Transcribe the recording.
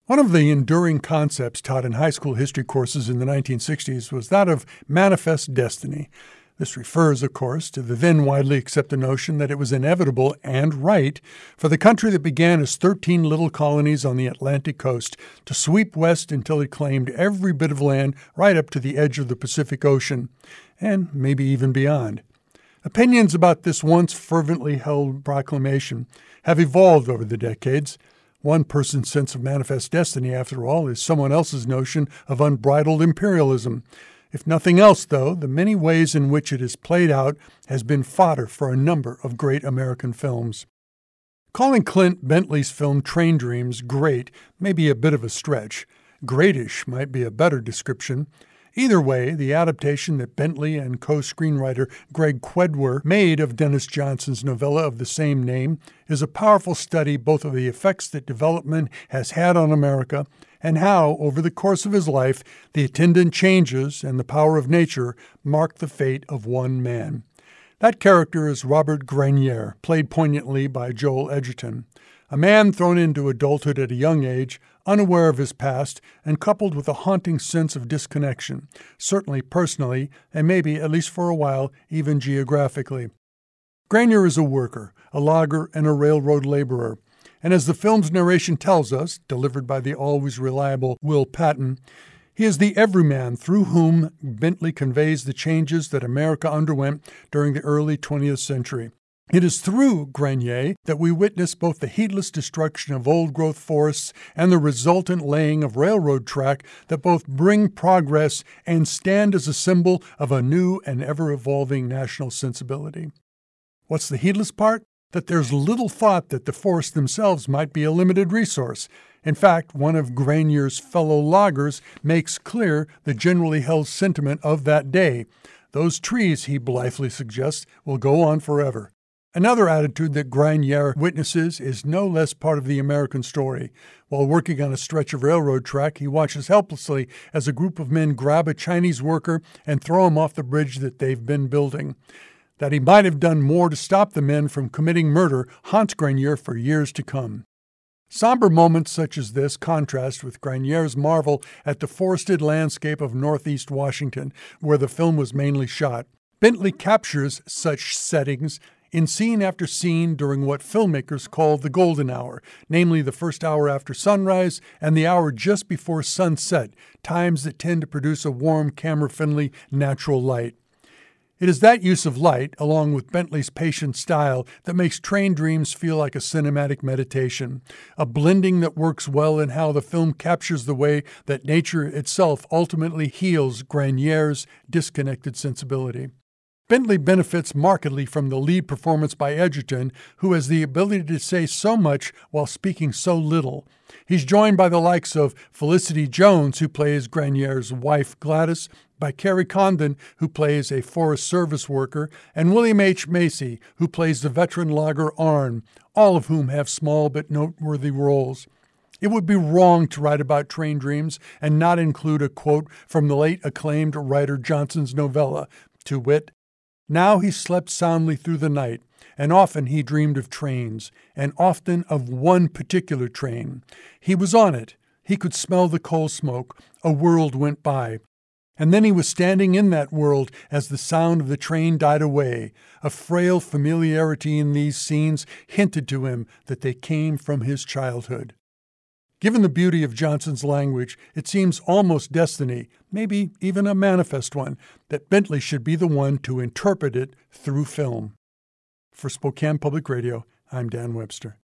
One of the enduring concepts taught in high school history courses in the 1960s was that of manifest destiny. This refers, of course, to the then widely accepted notion that it was inevitable and right for the country that began as 13 little colonies on the Atlantic coast to sweep west until it claimed every bit of land right up to the edge of the Pacific Ocean, and maybe even beyond. Opinions about this once fervently held proclamation have evolved over the decades. One person's sense of manifest destiny, after all, is someone else's notion of unbridled imperialism. If nothing else, though, the many ways in which it is played out has been fodder for a number of great American films. Calling Clint Bentley's film Train Dreams great may be a bit of a stretch. Greatish might be a better description. Either way, the adaptation that Bentley and co-screenwriter Greg Kwedwer made of Dennis Johnson's novella of the same name is a powerful study both of the effects that development has had on America and how, over the course of his life, the attendant changes and the power of nature mark the fate of one man. That character is Robert Grenier, played poignantly by Joel Edgerton. A man thrown into adulthood at a young age, unaware of his past, and coupled with a haunting sense of disconnection, certainly personally, and maybe, at least for a while, even geographically. Grenier is a worker, a logger, and a railroad laborer. And as the film's narration tells us, delivered by the always reliable Will Patton, he is the everyman through whom Bentley conveys the changes that America underwent during the early 20th century. It is through Grenier that we witness both the heedless destruction of old-growth forests and the resultant laying of railroad track that both bring progress and stand as a symbol of a new and ever-evolving national sensibility. What's the heedless part? That there's little thought that the forests themselves might be a limited resource. In fact, one of Grenier's fellow loggers makes clear the generally held sentiment of that day. Those trees, he blithely suggests, will go on forever. Another attitude that Grenier witnesses is no less part of the American story. While working on a stretch of railroad track, he watches helplessly as a group of men grab a Chinese worker and throw him off the bridge that they've been building. That he might have done more to stop the men from committing murder haunts Grenier for years to come. Somber moments such as this contrast with Grenier's marvel at the forested landscape of northeast Washington, where the film was mainly shot. Bentley captures such settings in scene after scene during what filmmakers call the golden hour, namely the first hour after sunrise and the hour just before sunset, times that tend to produce a warm, camera-friendly, natural light. It is that use of light, along with Bentley's patient style, that makes Train Dreams feel like a cinematic meditation, a blending that works well in how the film captures the way that nature itself ultimately heals Grenier's disconnected sensibility. Bentley benefits markedly from the lead performance by Edgerton, who has the ability to say so much while speaking so little. He's joined by the likes of Felicity Jones, who plays Grenier's wife Gladys, by Carrie Condon, who plays a Forest Service worker, and William H. Macy, who plays the veteran logger Arn, all of whom have small but noteworthy roles. It would be wrong to write about Train Dreams and not include a quote from the late acclaimed writer Johnson's novella, to wit, "Now he slept soundly through the night, and often he dreamed of trains, and often of one particular train. He was on it. He could smell the coal smoke. A world went by. And then he was standing in that world as the sound of the train died away. A frail familiarity in these scenes hinted to him that they came from his childhood." Given the beauty of Johnson's language, it seems almost destiny, maybe even a manifest one, that Bentley should be the one to interpret it through film. For Spokane Public Radio, I'm Dan Webster.